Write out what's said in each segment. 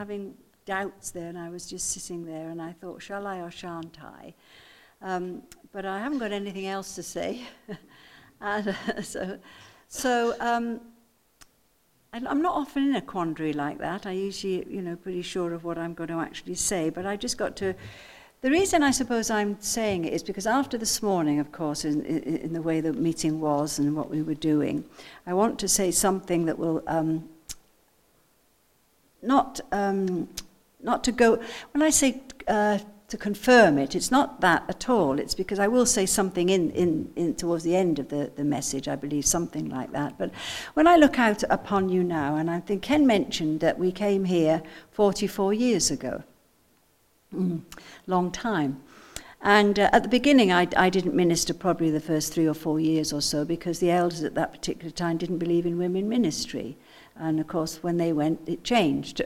having doubts there, and I was just sitting there, and I thought, shall I or shan't I? But I haven't got anything else to say. And I'm not often in a quandary like that. I usually, pretty sure of what I'm going to actually say, but I just got to... The reason I suppose I'm saying it is because after this morning, of course, in the way the meeting was and what we were doing, I want to say something that will not to go... When I say to confirm it, it's not that at all. It's because I will say something in towards the end of the message, I believe, something like that. But when I look out upon you now, and I think Ken mentioned that we came here 44 years ago. Long time. And at the beginning, I didn't minister probably the first 3 or 4 years or so because the elders at that particular time didn't believe in women ministry. And of course, when they went, it changed.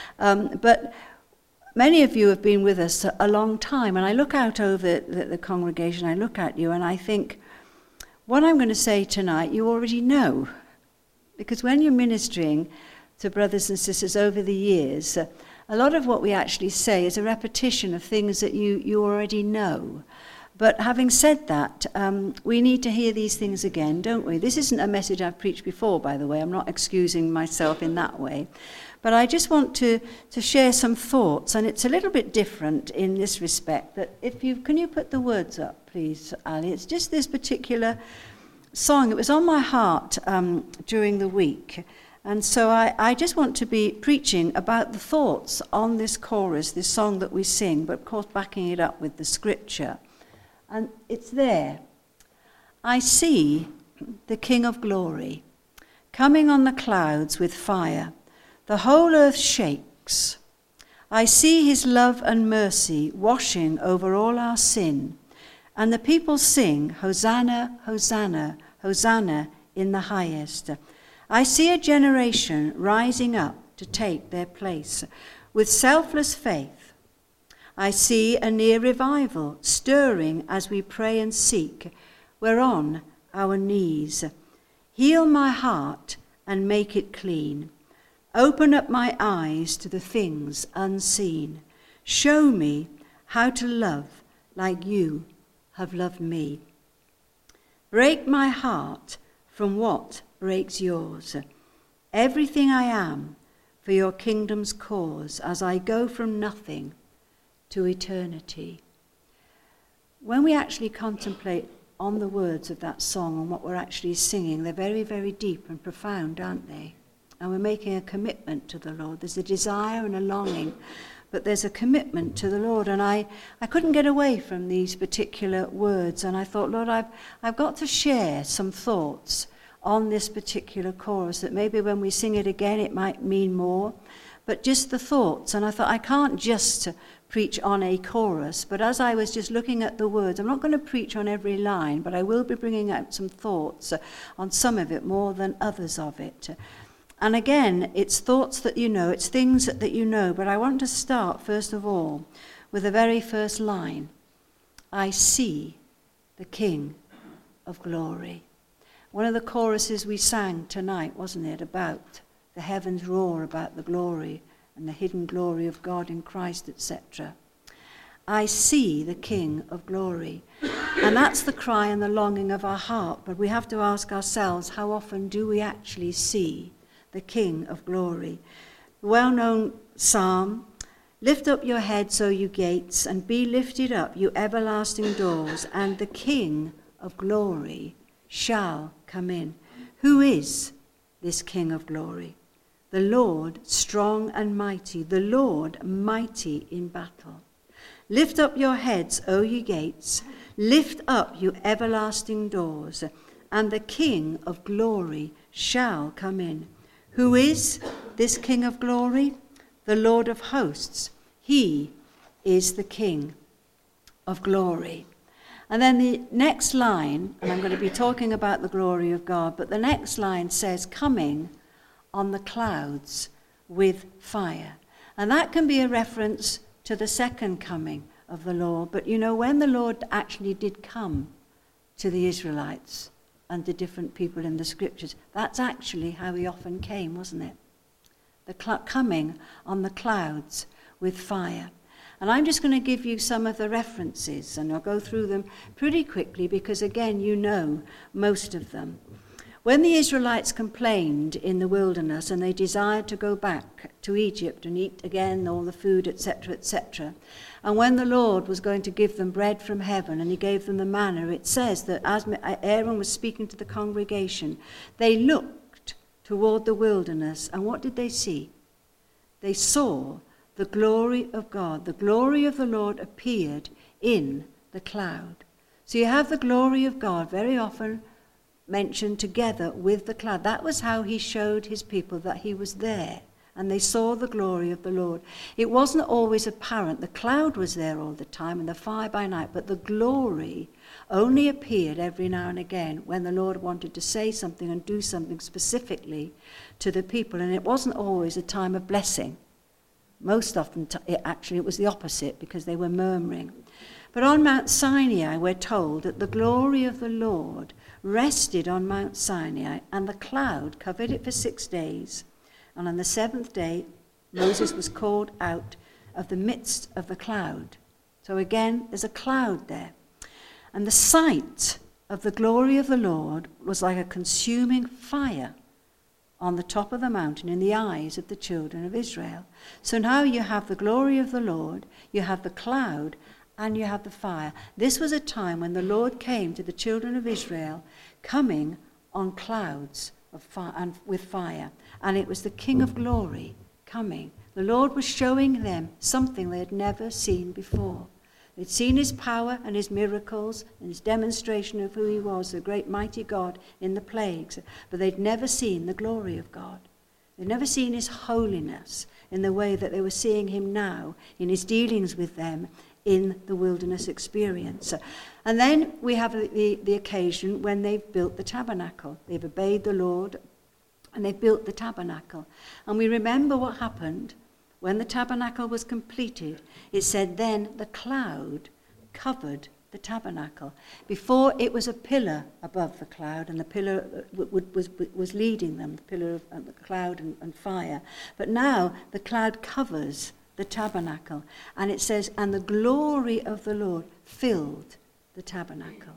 But many of you have been with us a long time. And I look out over the congregation, I look at you, and I think, what I'm going to say tonight, you already know. Because when you're ministering to brothers and sisters over the years, a lot of what we actually say is a repetition of things that you already know. But having said that, we need to hear these things again, don't we? This isn't a message I've preached before, by the way. I'm not excusing myself in that way. But I just want to share some thoughts, and it's a little bit different in this respect. That can you put the words up, please, Ali? It's just this particular song. It was on my heart during the week. And so I just want to be preaching about the thoughts on this chorus, this song that we sing, but of course backing it up with the scripture. And it's there. I see the King of Glory coming on the clouds with fire. The whole earth shakes. I see his love and mercy washing over all our sin. And the people sing, Hosanna, Hosanna, Hosanna in the highest. I see a generation rising up to take their place with selfless faith. I see a near revival stirring as we pray and seek. We're on our knees. Heal my heart and make it clean. Open up my eyes to the things unseen. Show me how to love like you have loved me. Break my heart from what breaks yours. Everything I am for your kingdom's cause as I go from nothing to eternity. When we actually contemplate on the words of that song and what we're actually singing, they're very, very deep and profound, aren't they? And we're making a commitment to the Lord. There's a desire and a longing, but there's a commitment to the Lord. And I couldn't get away from these particular words. And I thought, Lord, I've got to share some thoughts on this particular chorus, that maybe when we sing it again it might mean more, but just the thoughts. And I thought, I can't just preach on a chorus, but as I was just looking at the words, I'm not going to preach on every line, but I will be bringing out some thoughts on some of it more than others of it. And again, it's thoughts that you know, it's things that you know, but I want to start first of all with the very first line. I see the King of Glory. One of the choruses we sang tonight, wasn't it, about the heavens roar about the glory and the hidden glory of God in Christ, etc. I see the King of Glory. And that's the cry and the longing of our heart. But we have to ask ourselves, how often do we actually see the King of Glory? The well-known psalm, lift up your heads, O you gates, and be lifted up, you everlasting doors, and the King of Glory shall come in. Who is this King of Glory? The Lord strong and mighty, the Lord mighty in battle. Lift up your heads, O ye gates, lift up, you everlasting doors, and the King of Glory shall come in. Who is this King of Glory? The Lord of hosts. He is the King of Glory. And then the next line, and I'm going to be talking about the glory of God, but the next line says, coming on the clouds with fire. And that can be a reference to the second coming of the Lord. But you know, when the Lord actually did come to the Israelites and to different people in the scriptures, that's actually how he often came, wasn't it? coming on the clouds with fire. And I'm just going to give you some of the references, and I'll go through them pretty quickly because, again, you know most of them. When the Israelites complained in the wilderness and they desired to go back to Egypt and eat again all the food, etc., etc., and when the Lord was going to give them bread from heaven and he gave them the manna, it says that as Aaron was speaking to the congregation, they looked toward the wilderness, and what did they see? They saw the glory of God. The glory of the Lord appeared in the cloud. So you have the glory of God very often mentioned together with the cloud. That was how he showed his people that he was there, and they saw the glory of the Lord. It wasn't always apparent. The cloud was there all the time and the fire by night, but the glory only appeared every now and again when the Lord wanted to say something and do something specifically to the people, and it wasn't always a time of blessing. Most often, it was the opposite because they were murmuring. But on Mount Sinai, we're told that the glory of the Lord rested on Mount Sinai, and the cloud covered it for 6 days. And on the 7th day, Moses was called out of the midst of the cloud. So again, there's a cloud there. And the sight of the glory of the Lord was like a consuming fire on the top of the mountain in the eyes of the children of Israel. So now you have the glory of the Lord, you have the cloud, and you have the fire. This was a time when the Lord came to the children of Israel, coming on clouds of fire and with fire. And it was the King of Glory coming. The Lord was showing them something they had never seen before. They'd seen his power and his miracles and his demonstration of who he was, the great mighty God in the plagues, but they'd never seen the glory of God. They'd never seen his holiness in the way that they were seeing him now in his dealings with them in the wilderness experience. And then we have the occasion when they've built the tabernacle. They've obeyed the Lord and they've built the tabernacle. And we remember what happened when the tabernacle was completed. It said then the cloud covered the tabernacle. Before, it was a pillar above the cloud, and the pillar was leading them, the pillar of the cloud and fire. But now the cloud covers the tabernacle, and it says, and the glory of the Lord filled the tabernacle.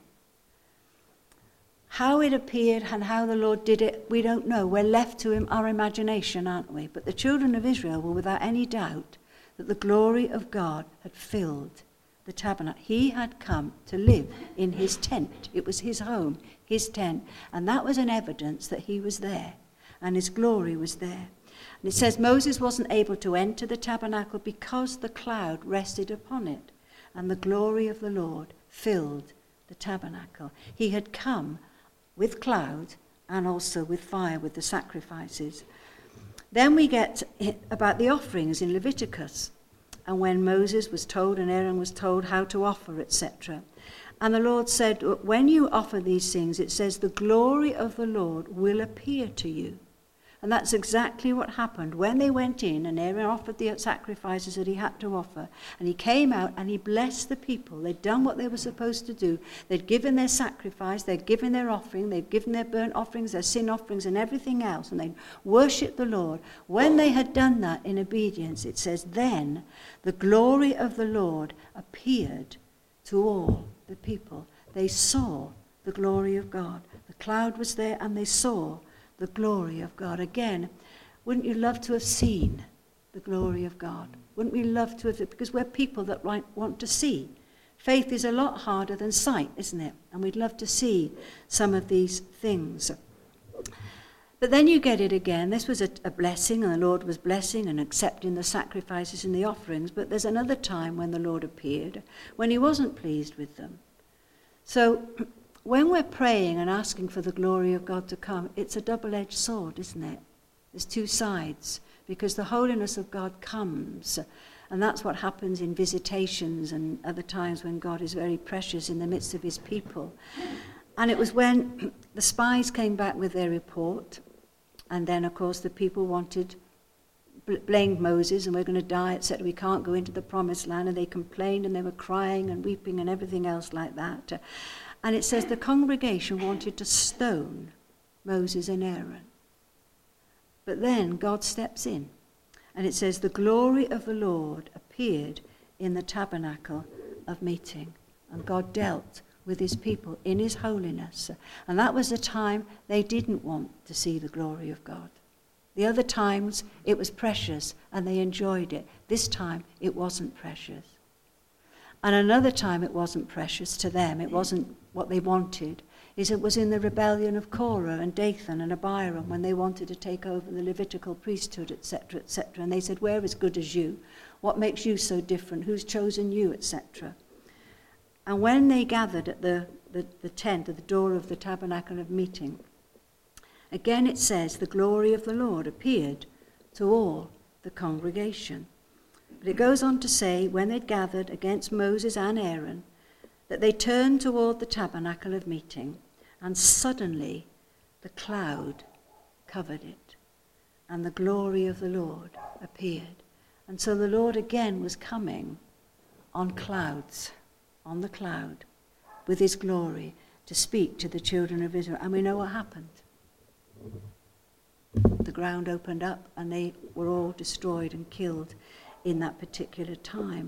How it appeared and how the Lord did it, we don't know. We're left to our imagination, aren't we? But the children of Israel were without any doubt that the glory of God had filled the tabernacle. He had come to live in his tent. It was his home, his tent. And that was an evidence that he was there and his glory was there. And it says Moses wasn't able to enter the tabernacle because the cloud rested upon it and the glory of the Lord filled the tabernacle. He had come with cloud and also with fire, with the sacrifices. Then we get about the offerings in Leviticus, and when Moses was told and Aaron was told how to offer, etc. And the Lord said, when you offer these things, it says, the glory of the Lord will appear to you. And that's exactly what happened. When they went in and Aaron offered the sacrifices that he had to offer, and he came out and he blessed the people. They'd done what they were supposed to do. They'd given their sacrifice, they'd given their offering, they'd given their burnt offerings, their sin offerings and everything else, and they'd worshipped the Lord. When they had done that in obedience, it says, then the glory of the Lord appeared to all the people. They saw the glory of God. The cloud was there and they saw the glory of God. Again, wouldn't you love to have seen the glory of God? Wouldn't we love to have it? Because we're people that want to see. Faith is a lot harder than sight, isn't it? And we'd love to see some of these things. But then you get it again. This was a blessing, and the Lord was blessing and accepting the sacrifices and the offerings. But there's another time when the Lord appeared, when he wasn't pleased with them. So when we're praying and asking for the glory of God to come, it's a double-edged sword, isn't it? There's two sides, because the holiness of God comes, and that's what happens in visitations and other times when God is very precious in the midst of his people. And it was when the spies came back with their report, and then, of course, the people blamed Moses, and we're going to die, etc. We can't go into the promised land, and they complained, and they were crying and weeping and everything else like that. And it says the congregation wanted to stone Moses and Aaron. But then God steps in. And it says, the glory of the Lord appeared in the tabernacle of meeting. And God dealt with his people in his holiness. And that was the time they didn't want to see the glory of God. The other times it was precious and they enjoyed it. This time it wasn't precious. And another time it wasn't precious to them. It wasn't what they wanted. It was in the rebellion of Korah and Dathan and Abiram when they wanted to take over the Levitical priesthood, etc., etc. And they said, we're as good as you. What makes you so different? Who's chosen you, etc.? And when they gathered at the tent, at the door of the tabernacle of meeting, again it says, the glory of the Lord appeared to all the congregation. But it goes on to say, when they'd gathered against Moses and Aaron, that they turned toward the tabernacle of meeting, and suddenly the cloud covered it, and the glory of the Lord appeared. And so the Lord again was coming on clouds, on the cloud, with his glory to speak to the children of Israel. And we know what happened. The ground opened up and they were all destroyed and killed in that particular time.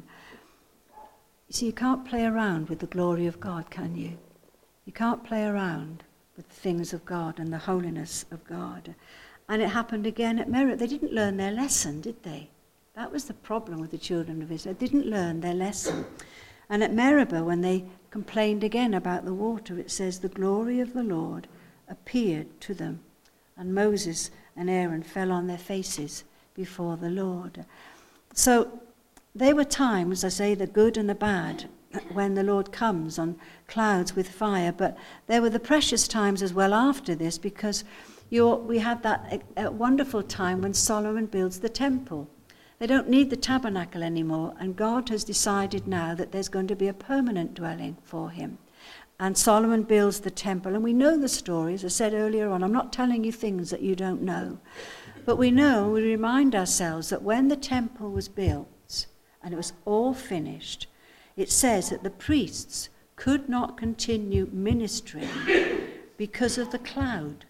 You see, you can't play around with the glory of God, can you? You can't play around with the things of God and the holiness of God. And it happened again at Meribah. They didn't learn their lesson, did they? That was the problem with the children of Israel. They didn't learn their lesson. And at Meribah, when they complained again about the water, it says, the glory of the Lord appeared to them. And Moses and Aaron fell on their faces before the Lord. So there were times, I say, the good and the bad, when the Lord comes on clouds with fire. But there were the precious times as well after this, because we have that wonderful time when Solomon builds the temple. They don't need the tabernacle anymore, and God has decided now that there's going to be a permanent dwelling for him. And Solomon builds the temple, and we know the story, as I said earlier on. I'm not telling you things that you don't know. But we remind ourselves that when the temple was built, and it was all finished, it says that the priests could not continue ministering because of the cloud.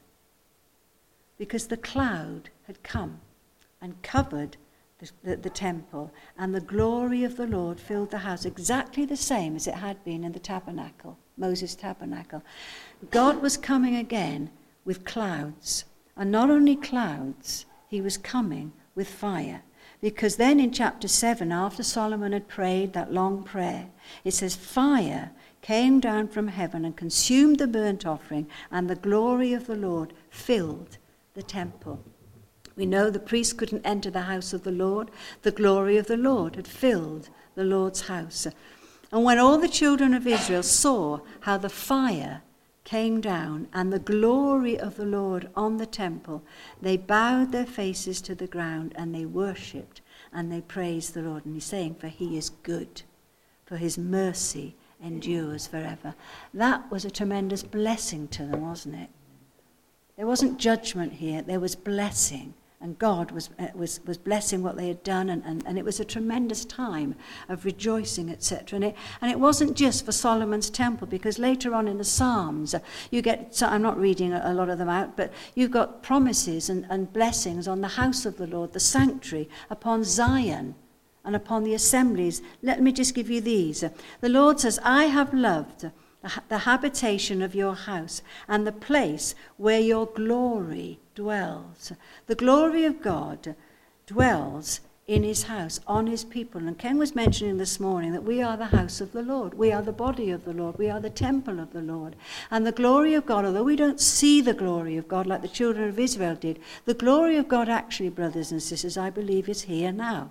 Because the cloud had come and covered the temple, and the glory of the Lord filled the house, exactly the same as it had been in the tabernacle, Moses' tabernacle. God was coming again with clouds, and not only clouds, he was coming with fire. Because then in chapter 7, after Solomon had prayed that long prayer, it says, fire came down from heaven and consumed the burnt offering, and the glory of the Lord filled the temple. We know the priests couldn't enter the house of the Lord. The glory of the Lord had filled the Lord's house. And when all the children of Israel saw how the fire came down and the glory of the Lord on the temple, they bowed their faces to the ground and they worshipped and they praised the Lord. And he's saying, for he is good, for his mercy endures forever. That was a tremendous blessing to them, wasn't it? There wasn't judgment here, there was blessing. And God was blessing what they had done, and it was a tremendous time of rejoicing, etc. And it wasn't just for Solomon's temple, because later on in the Psalms, you get, so I'm not reading a lot of them out, but you've got promises and blessings on the house of the Lord, the sanctuary, upon Zion, and upon the assemblies. Let me just give you these. The Lord says, I have loved the habitation of your house and the place where your glory dwells. The glory of God dwells in his house, on his people. And Ken was mentioning this morning that we are the house of the Lord. We are the body of the Lord. We are the temple of the Lord. And the glory of God, although we don't see the glory of God like the children of Israel did, the glory of God actually, brothers and sisters, I believe is here now.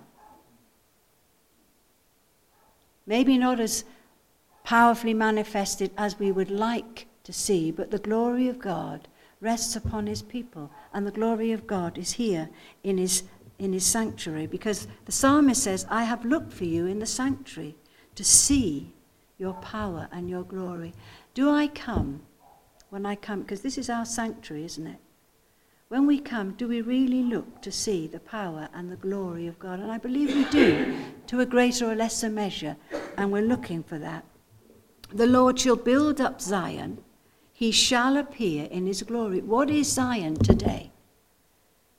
Maybe not as powerfully manifested as we would like to see, but the glory of God rests upon his people, and the glory of God is here in his sanctuary, because the psalmist says, I have looked for you in the sanctuary to see your power and your glory. Do I come? When I come, because this is our sanctuary, isn't it? When we come, do we really look to see the power and the glory of God? And I believe we do, to a greater or lesser measure, and we're looking for that. The Lord shall build up Zion. He shall appear in his glory. What is Zion today?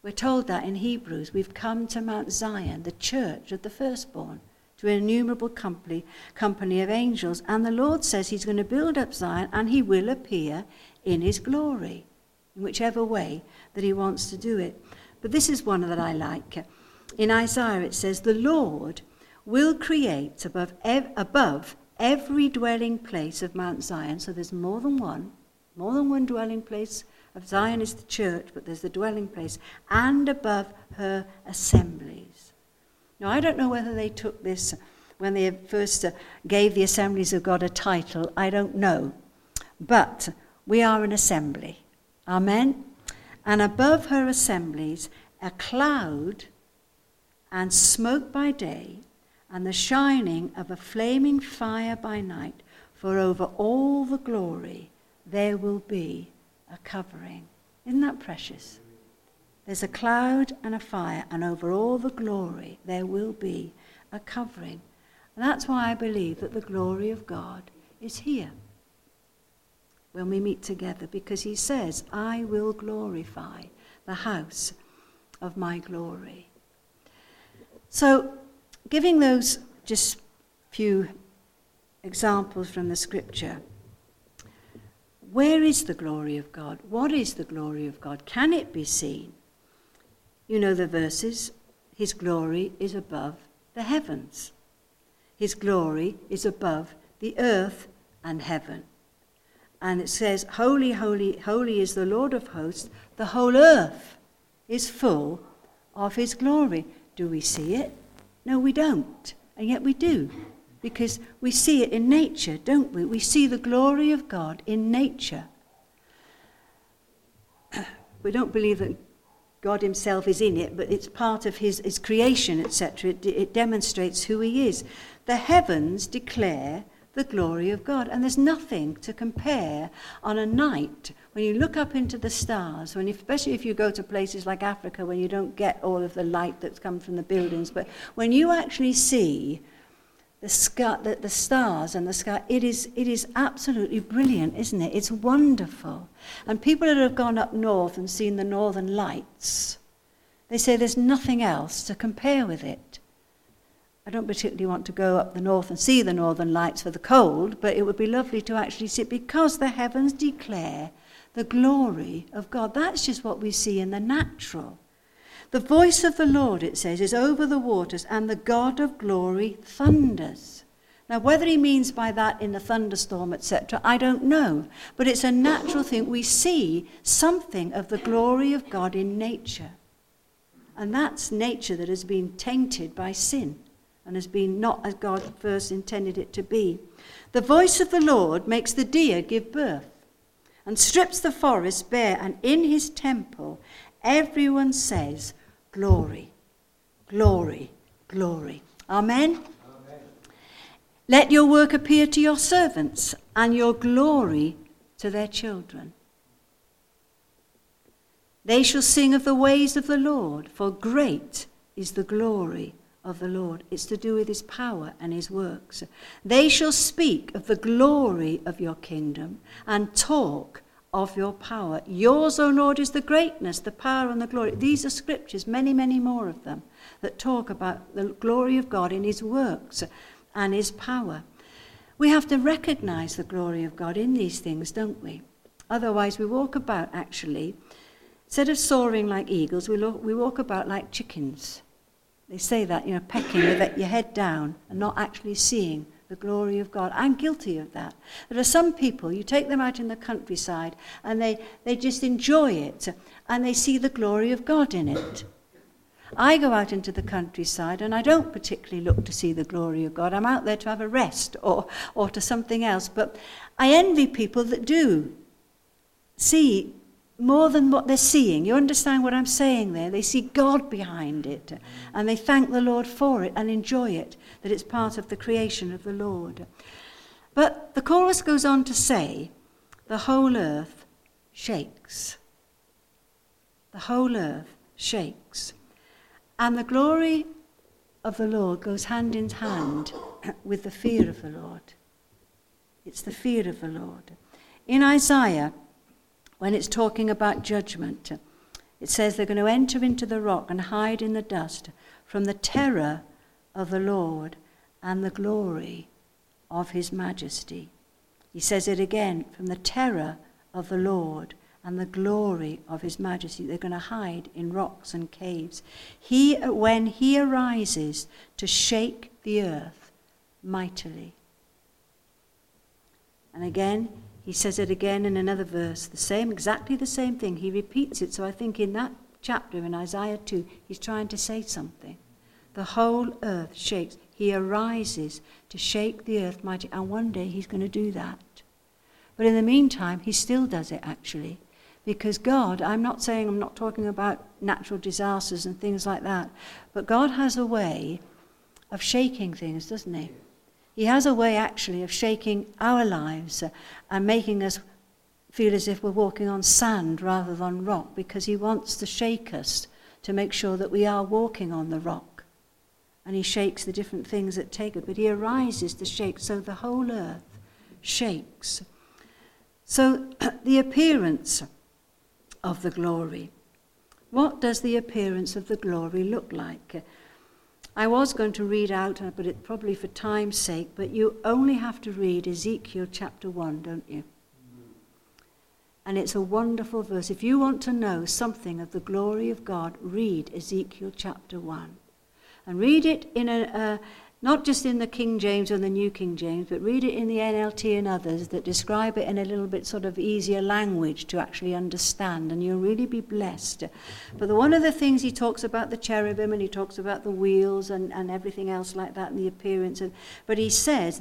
We're told that in Hebrews, we've come to Mount Zion, the church of the firstborn, to an innumerable company of angels. And the Lord says he's going to build up Zion and he will appear in his glory, in whichever way that he wants to do it. But this is one that I like. In Isaiah it says, the Lord will create above every dwelling place of Mount Zion. So there's more than one dwelling place. Of Zion is the church, but there's the dwelling place, and above her assemblies. Now, I don't know whether they took this when they first gave the Assemblies of God a title. I don't know. But we are an assembly. Amen? And above her assemblies, a cloud and smoke by day, and the shining of a flaming fire by night, for over all the glory there will be a covering. Isn't that precious? There's a cloud and a fire, and over all the glory there will be a covering. And that's why I believe that the glory of God is here when we meet together, because he says, I will glorify the house of my glory. So, giving those just few examples from the scripture, where is the glory of God? What is the glory of God? Can it be seen? You know the verses. His glory is above the heavens. His glory is above the earth and heaven. And it says, holy, holy, holy is the Lord of hosts. The whole earth is full of his glory. Do we see it? No, we don't. And yet we do. Because we see it in nature, don't we? We see the glory of God in nature. We don't believe that God himself is in it, but it's part of his creation, etc. It demonstrates who he is. The heavens declare the glory of God, and there's nothing to compare on a night when you look up into the stars, especially if you go to places like Africa when you don't get all of the light that's come from the buildings, but when you actually see the sky, the stars and the sky, it is absolutely brilliant, isn't it? It's wonderful. And people that have gone up north and seen the northern lights, they say there's nothing else to compare with it. I don't particularly want to go up the north and see the northern lights for the cold, but it would be lovely to actually see it, because the heavens declare the glory of God. That's just what we see in the natural. The voice of the Lord, it says, is over the waters, and the God of glory thunders. Now, whether he means by that in a thunderstorm, etc., I don't know. But it's a natural thing. We see something of the glory of God in nature. And that's nature that has been tainted by sin and has been not as God first intended it to be. The voice of the Lord makes the deer give birth and strips the forest bare, and in his temple everyone says, glory, glory, glory. Amen? Amen. Let your work appear to your servants, and your glory to their children. They shall sing of the ways of the Lord, for great is the glory of the Lord. It's to do with his power and his works. They shall speak of the glory of your kingdom and talk of your power. Yours, O Lord, is the greatness, the power and the glory. These are scriptures, many, many more of them, that talk about the glory of God in his works and his power. We have to recognize the glory of God in these things, don't we? Otherwise, we walk about actually, instead of soaring like eagles, we walk about like chickens. They say that, pecking with your head down and not actually seeing the glory of God. I'm guilty of that. There are some people, you take them out in the countryside and they just enjoy it and they see the glory of God in it. I go out into the countryside and I don't particularly look to see the glory of God. I'm out there to have a rest or to something else. But I envy people that do see more than what they're seeing. You understand what I'm saying there? They see God behind it, and they thank the Lord for it and enjoy it, that it's part of the creation of the Lord. But the chorus goes on to say, the whole earth shakes. The whole earth shakes. And the glory of the Lord goes hand in hand with the fear of the Lord. It's the fear of the Lord. In Isaiah, when it's talking about judgment, It says they're going to enter into the rock and hide in the dust from the terror of the Lord and the glory of his majesty. He says it again, from the terror of the Lord and the glory of his majesty. They're going to hide in rocks and caves. When he arises to shake the earth mightily. And again, he says it again in another verse, exactly the same thing. He repeats it. So I think in that chapter in Isaiah 2, he's trying to say something. The whole earth shakes. He arises to shake the earth mighty. And one day he's going to do that. But in the meantime, he still does it actually. Because God, I'm not talking about natural disasters and things like that. But God has a way of shaking things, doesn't he? He has a way actually of shaking our lives and making us feel as if we're walking on sand rather than rock, because he wants to shake us to make sure that we are walking on the rock. And he shakes the different things that take it, but he arises to shake, so the whole earth shakes. So the appearance of the glory. What does the appearance of the glory look like? I was going to read out, but it probably for time's sake, but you only have to read Ezekiel chapter 1, don't you? And it's a wonderful verse. If you want to know something of the glory of God, read Ezekiel chapter 1. And read it in not just in the King James or the New King James, but read it in the NLT and others that describe it in a little bit sort of easier language to actually understand, and you'll really be blessed. But one of the things he talks about the cherubim, and he talks about the wheels and everything else like that, and the appearance. But he says,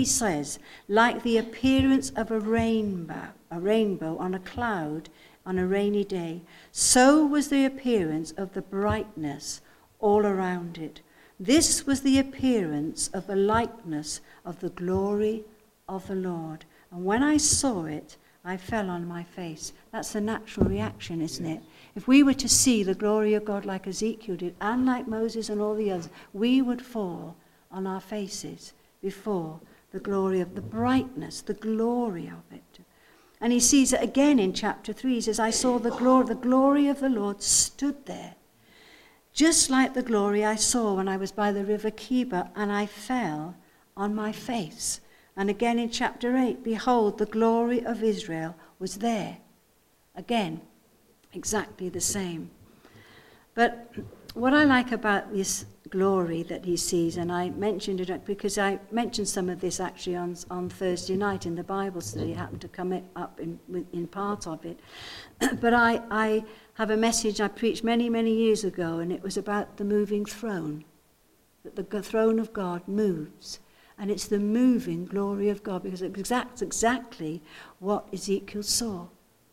like the appearance of a rainbow on a cloud on a rainy day, so was the appearance of the brightness all around it. This was the appearance of the likeness of the glory of the Lord. And when I saw it, I fell on my face. That's the natural reaction, isn't it? If we were to see the glory of God like Ezekiel did, and like Moses and all the others, we would fall on our faces before the glory of the brightness, the glory of it. And he sees it again in chapter 3. He says, I saw the glory of the Lord stood there, just like the glory I saw when I was by the river Chebar, and I fell on my face. And again in chapter 8, behold, the glory of Israel was there. Again, exactly the same. But what I like about this glory that he sees, and I mentioned it because I mentioned some of this actually on Thursday night in the Bible study. It happened to come up in part of it. But I have a message I preached many, many years ago, and it was about the moving throne, that the throne of God moves. And it's the moving glory of God, because it's exactly what Ezekiel saw.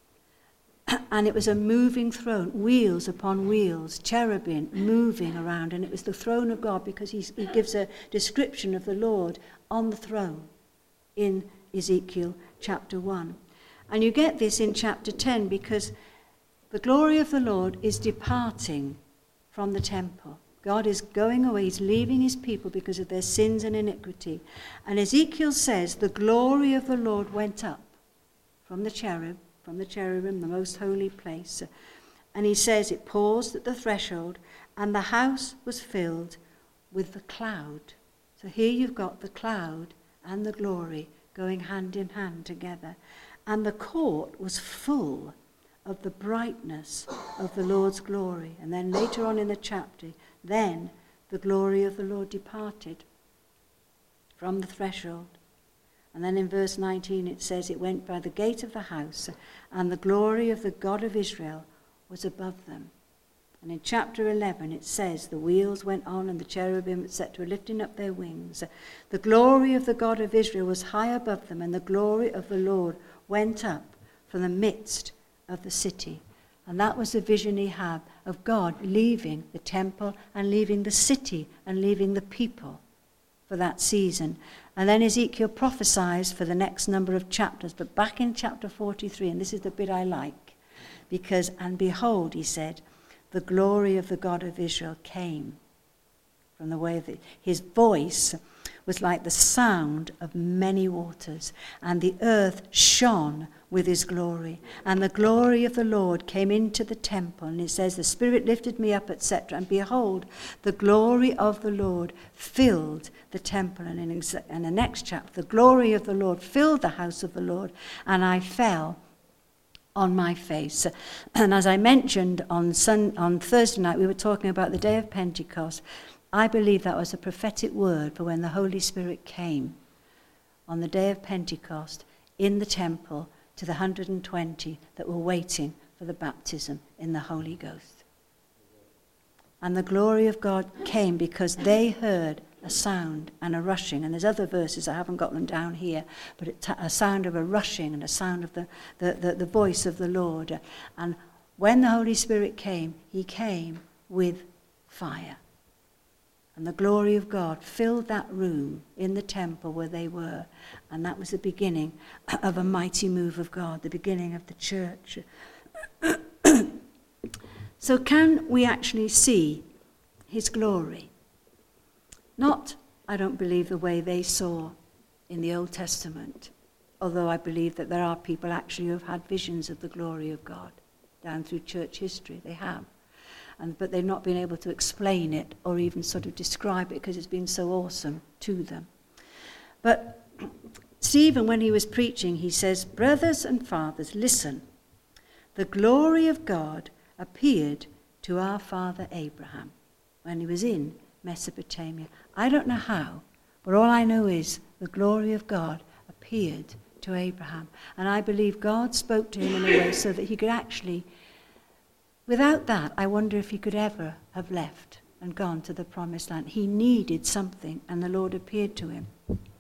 And it was a moving throne, wheels upon wheels, cherubim moving around. And it was the throne of God, because he gives a description of the Lord on the throne in Ezekiel chapter 1. And you get this in chapter 10, because the glory of the Lord is departing from the temple. God is going away. He's leaving his people because of their sins and iniquity. And Ezekiel says the glory of the Lord went up from the cherubim, the most holy place. And he says it paused at the threshold, and the house was filled with the cloud. So here you've got the cloud and the glory going hand in hand together. And the court was full of the brightness of the Lord's glory. And then later on in the chapter, then the glory of the Lord departed from the threshold. And then in verse 19 it says it went by the gate of the house, and the glory of the God of Israel was above them. And in chapter 11 it says the wheels went on, and the cherubim etc. were lifting up their wings. The glory of the God of Israel was high above them, and the glory of the Lord went up from the midst of the city. And that was the vision he had of God leaving the temple and leaving the city and leaving the people for that season. And then Ezekiel prophesies for the next number of chapters. But back in chapter 43, and this is the bit I like, because, and behold, he said, the glory of the God of Israel came from the way that his voice was like the sound of many waters, and the earth shone with his glory. And the glory of the Lord came into the temple. And it says, the Spirit lifted me up, etc. And behold, the glory of the Lord filled the temple. And in the next chapter, the glory of the Lord filled the house of the Lord, and I fell on my face. And as I mentioned on Thursday night, we were talking about the day of Pentecost. I believe that was a prophetic word for when the Holy Spirit came on the day of Pentecost in the temple to the 120 that were waiting for the baptism in the Holy Ghost. And the glory of God came because they heard a sound and a rushing. And there's other verses, I haven't got them down here, but a sound of a rushing and a sound of the voice of the Lord. And when the Holy Spirit came, he came with fire. And the glory of God filled that room in the temple where they were. And that was the beginning of a mighty move of God, the beginning of the church. So can we actually see his glory? Not, I don't believe, the way they saw in the Old Testament, although I believe that there are people actually who have had visions of the glory of God down through church history. They have. But they've not been able to explain it or even sort of describe it because it's been so awesome to them. But Stephen, when he was preaching, he says, brothers and fathers, listen. The glory of God appeared to our father Abraham when he was in Mesopotamia. I don't know how, but all I know is the glory of God appeared to Abraham. And I believe God spoke to him in a way so that he could actually, without that, I wonder if he could ever have left and gone to the promised land. He needed something, and the Lord appeared to him.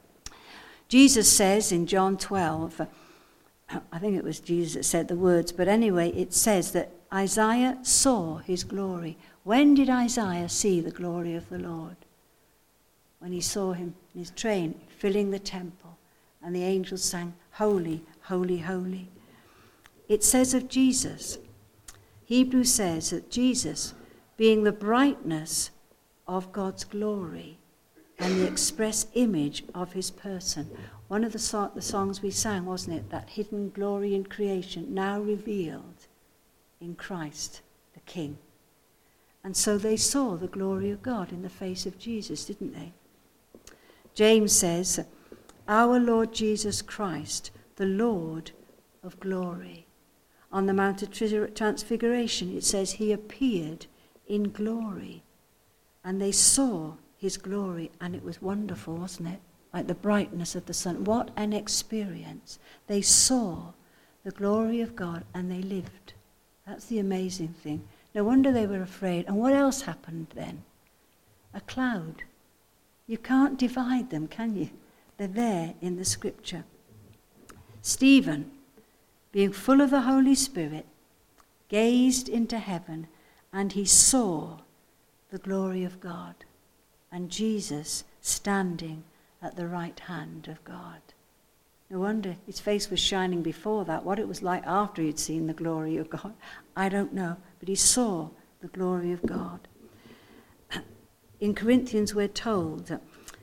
Jesus says in John 12, I think it was Jesus that said the words, but anyway, it says that Isaiah saw his glory. When did Isaiah see the glory of the Lord? When he saw him in his train filling the temple, and the angels sang, holy, holy, holy. It says of Jesus, Hebrews says that Jesus, being the brightness of God's glory and the express image of his person. One of the songs we sang, wasn't it? That hidden glory in creation, now revealed in Christ the King. And so they saw the glory of God in the face of Jesus, didn't they? James says, our Lord Jesus Christ, the Lord of glory. On the Mount of Transfiguration, it says he appeared in glory. And they saw his glory, and it was wonderful, wasn't it? Like the brightness of the sun. What an experience. They saw the glory of God, and they lived. That's the amazing thing. No wonder they were afraid. And what else happened then? A cloud. You can't divide them, can you? They're there in the scripture. Stephen, being full of the Holy Spirit, gazed into heaven, and he saw the glory of God, and Jesus standing at the right hand of God. No wonder his face was shining before that. What it was like after he'd seen the glory of God, I don't know, but he saw the glory of God. In Corinthians we're told,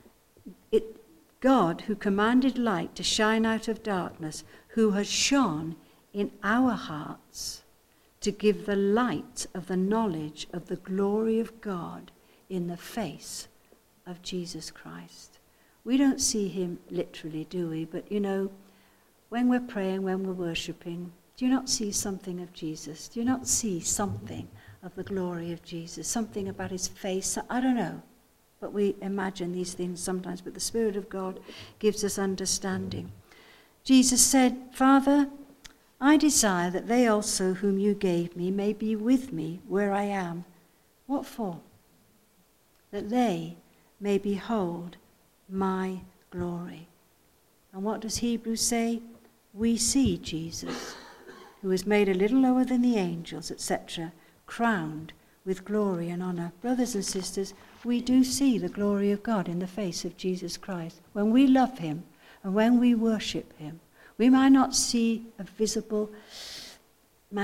God who commanded light to shine out of darkness, who has shone in our hearts to give the light of the knowledge of the glory of God in the face of Jesus Christ. We don't see him literally, do we? But you know, when we're praying, when we're worshipping, do you not see something of Jesus? Do you not see something of the glory of Jesus? Something about his face? I don't know. But we imagine these things sometimes, but the Spirit of God gives us understanding. Jesus said, Father, I desire that they also whom you gave me may be with me where I am. What for? That they may behold my glory. And what does Hebrews say? We see Jesus, who was made a little lower than the angels, etc., crowned with glory and honor. Brothers and sisters, we do see the glory of God in the face of Jesus Christ. When we love him and when we worship him, we might not see a visible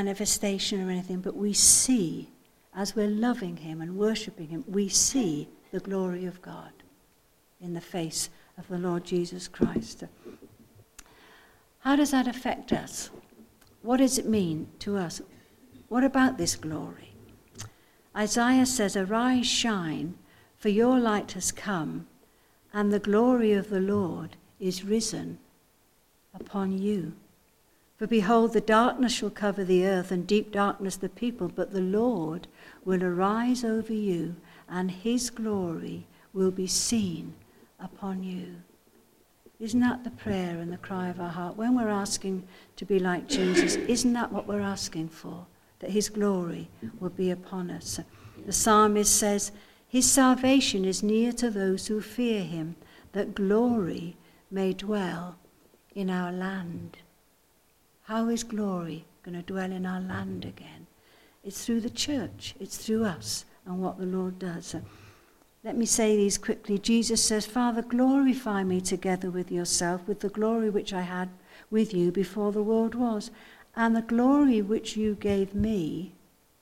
manifestation or anything, but we see, as we're loving him and worshiping him, we see the glory of God in the face of the Lord Jesus Christ. How does that affect us? What does it mean to us? What about this glory? Isaiah says, "Arise, shine, for your light has come, and the glory of the Lord is risen upon you. For behold, the darkness shall cover the earth, and deep darkness the people, but the Lord will arise over you, and his glory will be seen upon you." Isn't that the prayer and the cry of our heart? When we're asking to be like Jesus, isn't that what we're asking for? That his glory will be upon us. The psalmist says, "His salvation is near to those who fear him, that glory may dwell in our land." How is glory going to dwell in our land again? It's through the church. It's through us and what the Lord does. Let me say these quickly. Jesus says, "Father, glorify me together with yourself, with the glory which I had with you before the world was. And the glory which you gave me,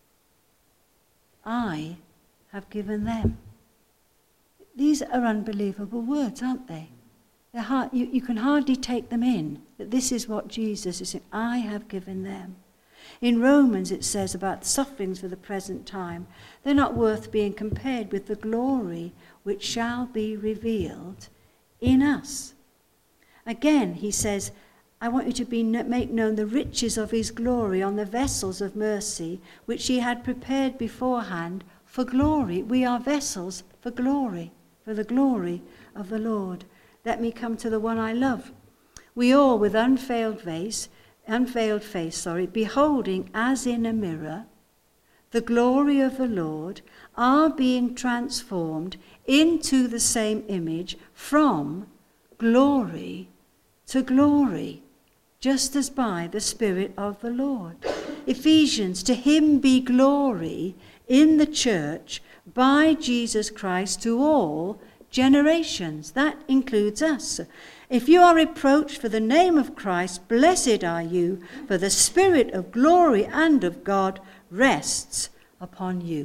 I have given them." These are unbelievable words, aren't they? They're hard, you can hardly take them in, that this is what Jesus is saying. I have given them. In Romans it says about sufferings for the present time, they're not worth being compared with the glory which shall be revealed in us. Again, he says, "I want you to make known the riches of his glory on the vessels of mercy, which he had prepared beforehand for glory." We are vessels for glory, for the glory of the Lord. Let me come to the one I love. "We all with unveiled face, beholding as in a mirror the glory of the Lord, are being transformed into the same image from glory to glory, just as by the Spirit of the Lord." Ephesians, "To him be glory in the church by Jesus Christ to all generations." That includes us. "If you are reproached for the name of Christ, blessed are you, for the Spirit of glory and of God rests upon you."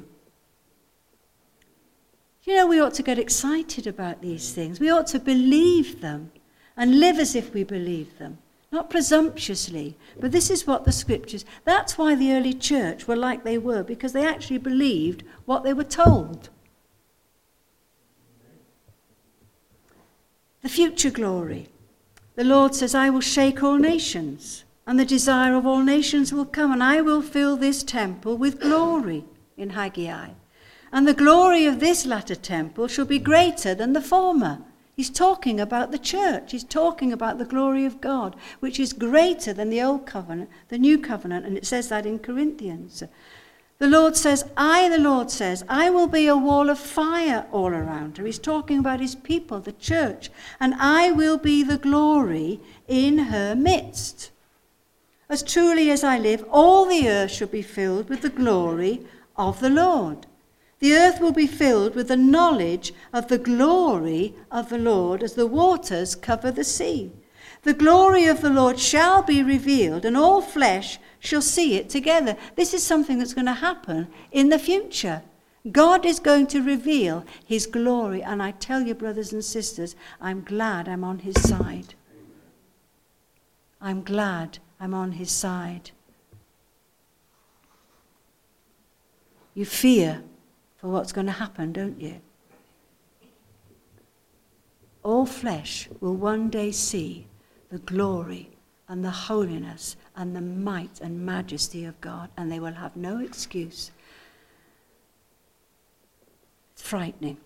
You know, we ought to get excited about these things. We ought to believe them and live as if we believe them, not presumptuously. But this is what the scriptures, that's why the early church were like they were, because they actually believed what they were told. The future glory. The Lord says, "I will shake all nations, and the desire of all nations will come, and I will fill this temple with glory," in Haggai. "And the glory of this latter temple shall be greater than the former." He's talking about the church. He's talking about the glory of God, which is greater than the old covenant, the new covenant, and it says that in Corinthians. The Lord says, "I will be a wall of fire all around her." He's talking about his people, the church. "And I will be the glory in her midst. As truly as I live, all the earth shall be filled with the glory of the Lord. The earth will be filled with the knowledge of the glory of the Lord as the waters cover the sea. The glory of the Lord shall be revealed, and all flesh shall see it together." This is something that's going to happen in the future. God is going to reveal his glory. And I tell you, brothers and sisters, I'm glad I'm on his side. I'm glad I'm on his side. You fear for what's going to happen, don't you? All flesh will one day see the glory and the holiness and the might and majesty of God, and they will have no excuse. It's frightening.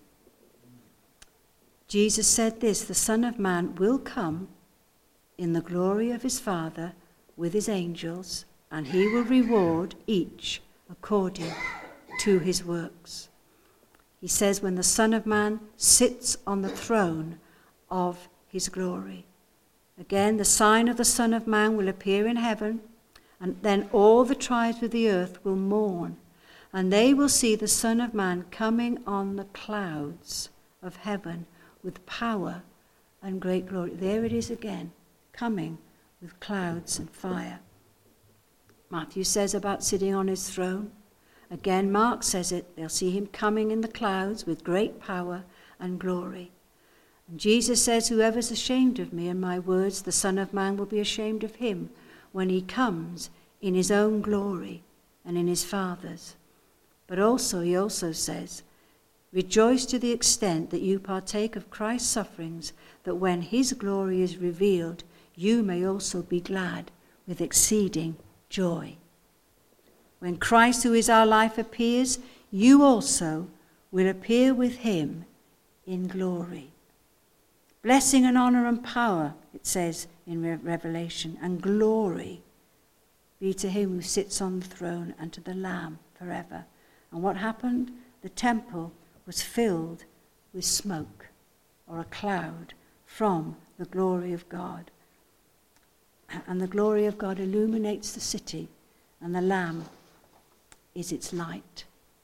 Jesus said this, "The Son of Man will come in the glory of his Father with his angels, and he will reward each according to his works." He says, when the Son of Man sits on the throne of his glory. Again, the sign of the Son of Man will appear in heaven, and then all the tribes of the earth will mourn, and they will see the Son of Man coming on the clouds of heaven with power and great glory. There it is again, coming with clouds and fire. Matthew says about sitting on his throne, Again, Mark says it, they'll see him coming in the clouds with great power and glory. And Jesus says, whoever's ashamed of me and my words, the Son of Man will be ashamed of him when he comes in his own glory and in his Father's. But also, he also says, rejoice to the extent that you partake of Christ's sufferings, that when his glory is revealed, you may also be glad with exceeding joy. When Christ, who is our life, appears, you also will appear with him in glory. Blessing and honor and power, it says in Revelation, and glory be to him who sits on the throne and to the Lamb forever. And what happened? The temple was filled with smoke, or a cloud, from the glory of God. And the glory of God illuminates the city, and the Lamb is its light.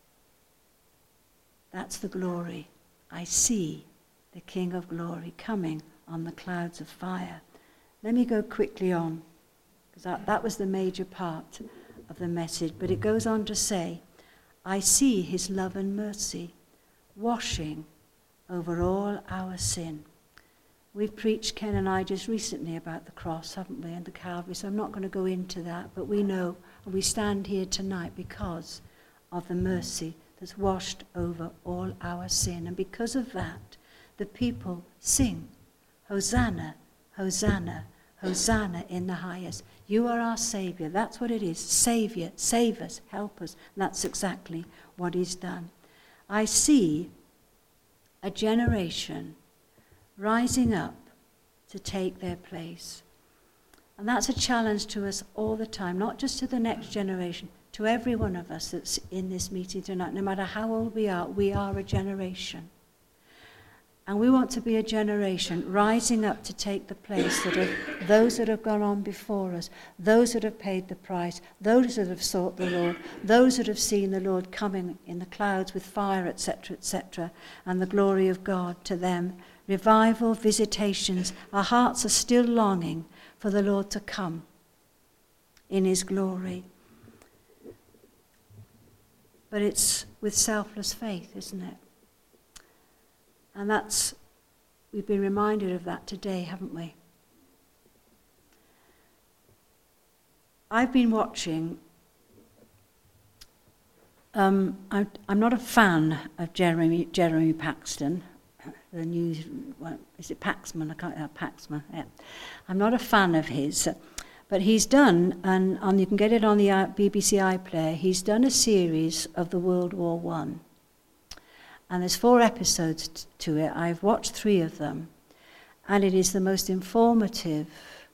That's the glory. I see the King of glory coming on the clouds of fire. Let me go quickly on, because that was the major part of the message. But it goes on to say, I see his love and mercy washing over all our sin. We've preached, Ken and I, just recently about the cross, haven't we, and the Calvary, so I'm not going to go into that, but we know, and we stand here tonight because of the mercy that's washed over all our sin. And because of that, the people sing, Hosanna, Hosanna, Hosanna in the highest. You are our Saviour. That's what it is. Saviour, save us, help us. And that's exactly what he's done. I see a generation rising up to take their place. And that's a challenge to us all the time, not just to the next generation, to every one of us that's in this meeting tonight. No matter how old we are a generation. And we want to be a generation rising up to take the place that of those that have gone on before us, those that have paid the price, those that have sought the Lord, those that have seen the Lord coming in the clouds with fire, etc., and the glory of God to them. Revival, visitations, our hearts are still longing for the Lord to come in his glory. But it's with selfless faith, isn't it? And we've been reminded of that today, haven't we? I've been watching, I'm not a fan of Jeremy Paxton, the news, is it Paxman? Paxman, yeah. I'm not a fan of his, but he's done, and you can get it on the BBC iPlayer, he's done a series of the World War I. And there's 4 episodes to it. I've watched 3 of them. And it is the most informative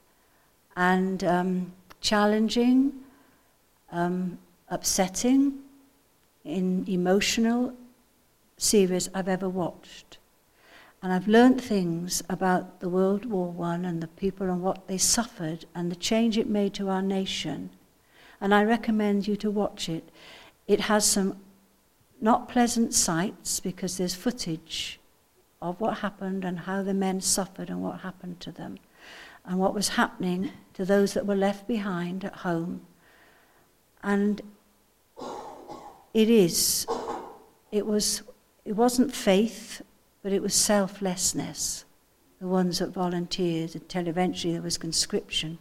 and challenging, upsetting, emotional series I've ever watched. And I've learnt things about the World War I and the people and what they suffered and the change it made to our nation. And I recommend you to watch it. It has some not pleasant sights, because there's footage of what happened and how the men suffered and what happened to them and what was happening to those that were left behind at home. And it wasn't faith, but it was selflessness, the ones that volunteered until eventually there was conscription.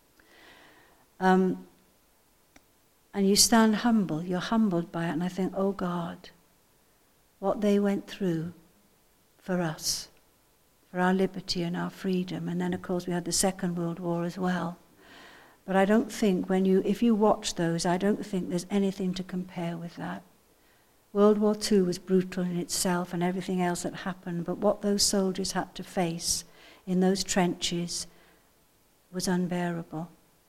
And you stand humble, you're humbled by it, and I think, oh God, what they went through for us, for our liberty and our freedom. And then, of course, we had the Second World War as well. But I don't think if you watch those, I don't think there's anything to compare with that. World War II was brutal in itself and everything else that happened, but what those soldiers had to face in those trenches was unbearable.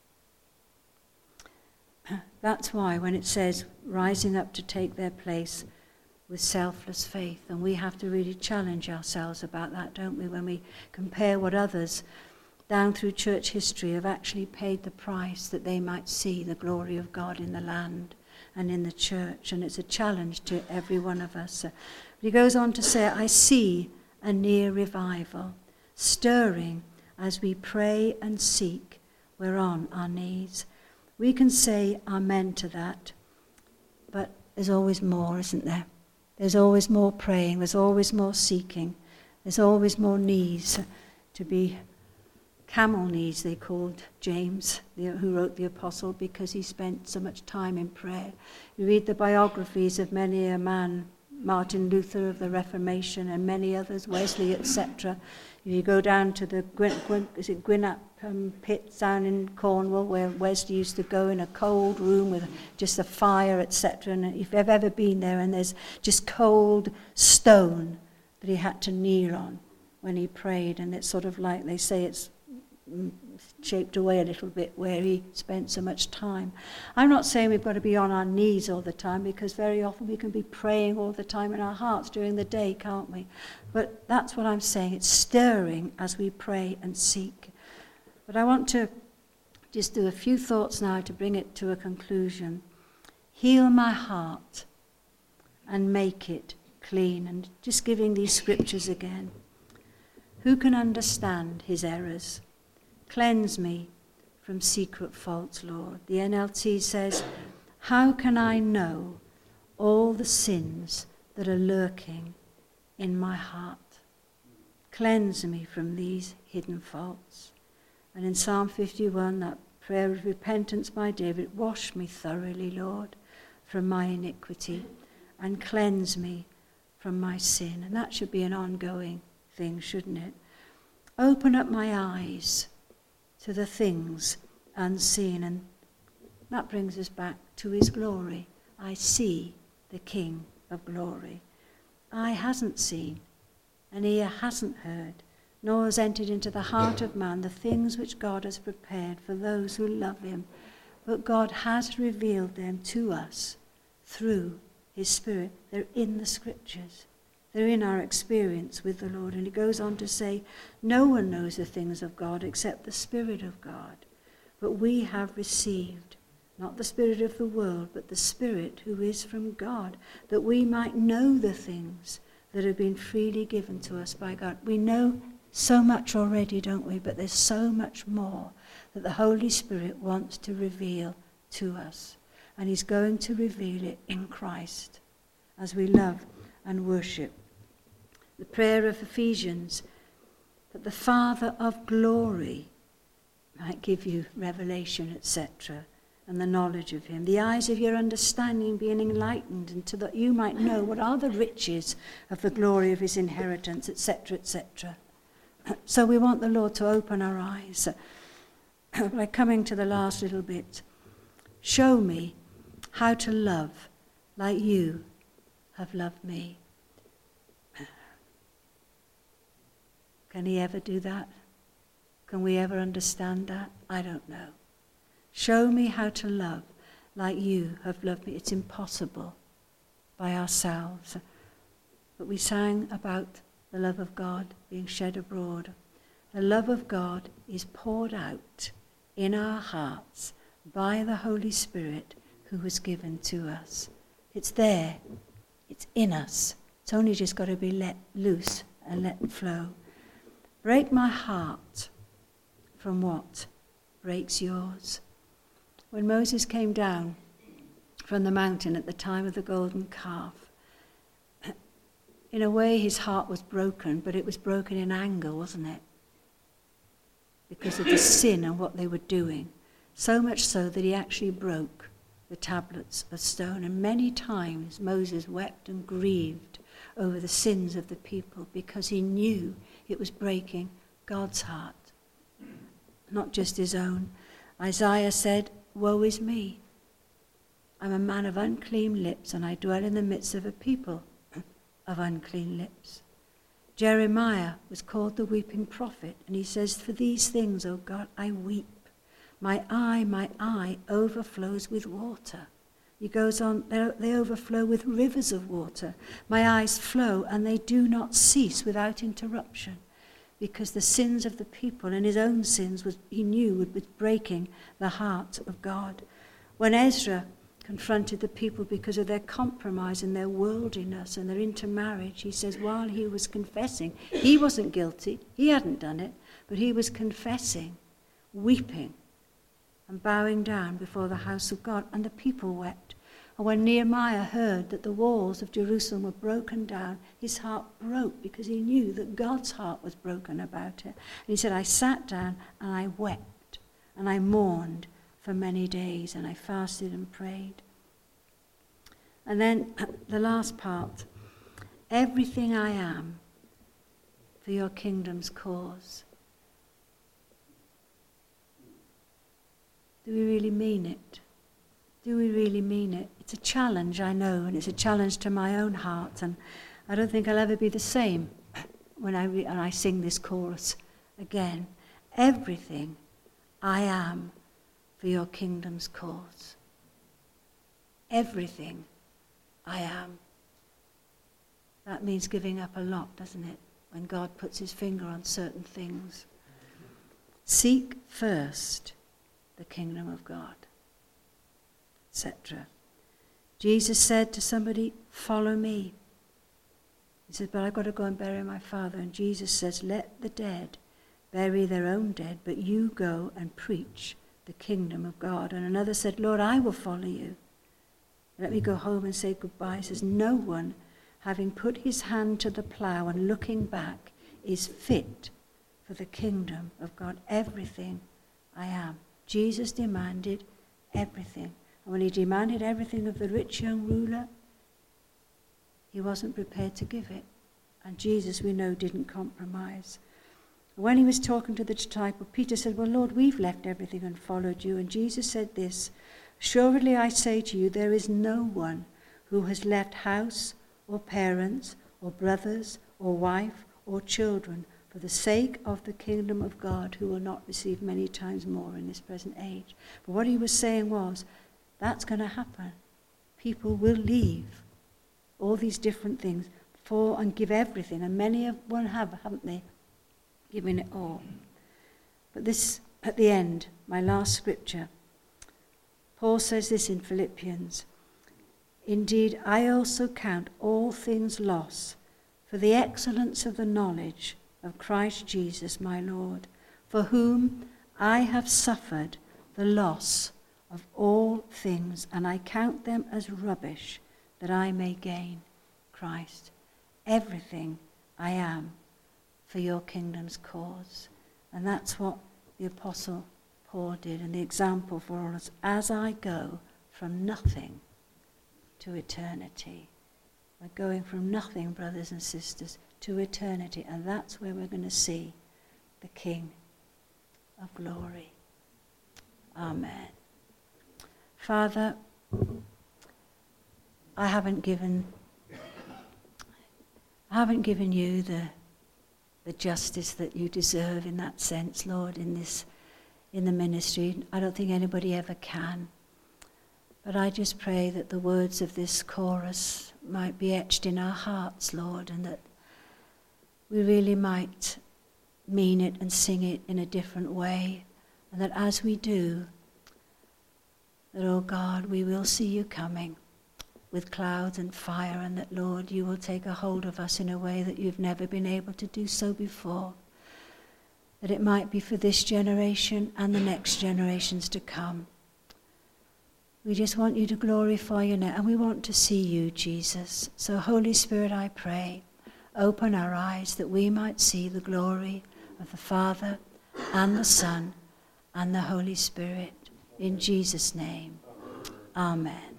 That's why when it says rising up to take their place with selfless faith, and we have to really challenge ourselves about that, don't we, when we compare what others down through church history have actually paid the price that they might see the glory of God in the land and in the church. And it's a challenge to every one of us. But he goes on to say, I see a near revival stirring as we pray and seek, we're on our knees. We can say amen to that, but there's always more, isn't there? There's always more praying, there's always more seeking, there's always more needs to be camel knees, they called James, who wrote the Apostle, because he spent so much time in prayer. You read the biographies of many a man, Martin Luther of the Reformation and many others, Wesley, etc. You go down to the Gwinnett pit down in Cornwall, where Wesley used to go in a cold room with just a fire, etc. And if you've ever been there, and there's just cold stone that he had to kneel on when he prayed, and it's sort of like, they say it's shaped away a little bit where he spent so much time. I'm not saying we've got to be on our knees all the time, because very often we can be praying all the time in our hearts during the day, can't we? But that's what I'm saying. It's stirring as we pray and seek. But I want to just do a few thoughts now to bring it to a conclusion. Heal my heart and make it clean. And just giving these scriptures again. Who can understand his errors? Cleanse me from secret faults, Lord. The NLT says, how can I know all the sins that are lurking in my heart? Cleanse me from these hidden faults. And in Psalm 51, that prayer of repentance by David, wash me thoroughly, Lord, from my iniquity, and cleanse me from my sin. And that should be an ongoing thing, shouldn't it? Open up my eyes to the things unseen. And that brings us back to his glory. I see the King of glory. Eye hasn't seen, and ear hasn't heard, nor has entered into the heart of man the things which God has prepared for those who love him. But God has revealed them to us through his Spirit. They're in the scriptures. They're in our experience with the Lord. And he goes on to say, no one knows the things of God except the Spirit of God. But we have received, not the spirit of the world, but the Spirit who is from God, that we might know the things that have been freely given to us by God. We know so much already, don't we? But there's so much more that the Holy Spirit wants to reveal to us. And he's going to reveal it in Christ as we love and worship. The prayer of Ephesians, that the Father of glory might give you revelation, etc., and the knowledge of him. The eyes of your understanding being enlightened, and so that you might know what are the riches of the glory of his inheritance, etc., etc. So we want the Lord to open our eyes. By coming to the last little bit, show me how to love like you have loved me. Can he ever do that? Can we ever understand that? I don't know. Show me how to love like you have loved me. It's impossible by ourselves. But we sang about the love of God being shed abroad. The love of God is poured out in our hearts by the Holy Spirit who was given to us. It's there. It's in us. It's only just got to be let loose and let flow. Break my heart from what breaks yours. When Moses came down from the mountain at the time of the golden calf, in a way his heart was broken, but it was broken in anger, wasn't it? Because of the sin and what they were doing. So much so that he actually broke the tablets of stone. And many times Moses wept and grieved over the sins of the people because he knew it was breaking God's heart, not just his own. Isaiah said, woe is me. I'm a man of unclean lips, and I dwell in the midst of a people of unclean lips. Jeremiah was called the weeping prophet, and he says, for these things, O God, I weep. My eye overflows with water. He goes on, they overflow with rivers of water. My eyes flow, and they do not cease without interruption, because the sins of the people and his own sins he knew would be breaking the heart of God. When Ezra confronted the people because of their compromise and their worldliness and their intermarriage, he says while he was confessing, he wasn't guilty, he hadn't done it, but he was confessing, weeping, and bowing down before the house of God, and the people wept. And when Nehemiah heard that the walls of Jerusalem were broken down, his heart broke because he knew that God's heart was broken about it. And he said, I sat down and I wept and I mourned for many days and I fasted and prayed. And then the last part, everything I am for your kingdom's cause. Do we really mean it? Do we really mean it? It's a challenge, I know, and it's a challenge to my own heart, and I don't think I'll ever be the same when I sing this chorus again. Everything I am for your kingdom's cause. Everything I am. That means giving up a lot, doesn't it? When God puts his finger on certain things. Seek first the kingdom of God, etc. Jesus said to somebody, follow me. He said, but I've got to go and bury my father. And Jesus says, let the dead bury their own dead, but you go and preach the kingdom of God. And another said, Lord, I will follow you. Let me go home and say goodbye. He says, no one, having put his hand to the plough and looking back, is fit for the kingdom of God. Everything I am. Jesus demanded everything. And when he demanded everything of the rich young ruler, he wasn't prepared to give it. And Jesus, we know, didn't compromise. When he was talking to the disciple, Peter said, well, Lord, we've left everything and followed you. And Jesus said this, assuredly I say to you, there is no one who has left house or parents or brothers or wife or children for the sake of the kingdom of God who will not receive many times more in this present age. But what he was saying was, that's going to happen. People will leave all these different things for and give everything. And many of one have, haven't they? Given it all. But this, at the end, my last scripture, Paul says this in Philippians, indeed, I also count all things loss for the excellence of the knowledge of Christ Jesus my Lord, for whom I have suffered the loss of all things, and I count them as rubbish, that I may gain Christ. Everything I am for your kingdom's cause. And that's what the Apostle Paul did, and the example for all of us, as I go from nothing to eternity. We're going from nothing, brothers and sisters, to eternity, and that's where we're going to see the King of glory. Amen. Father, I haven't given you the justice that you deserve in that sense, Lord, in the ministry. I don't think anybody ever can. But I just pray that the words of this chorus might be etched in our hearts, Lord, and that we really might mean it and sing it in a different way. And that as we do, that, oh God, we will see you coming with clouds and fire, and that, Lord, you will take a hold of us in a way that you've never been able to do so before. That it might be for this generation and the next generations to come. We just want you to glorify your name, and we want to see you, Jesus. So, Holy Spirit, I pray, open our eyes that we might see the glory of the Father and the Son and the Holy Spirit. In Jesus' name, amen.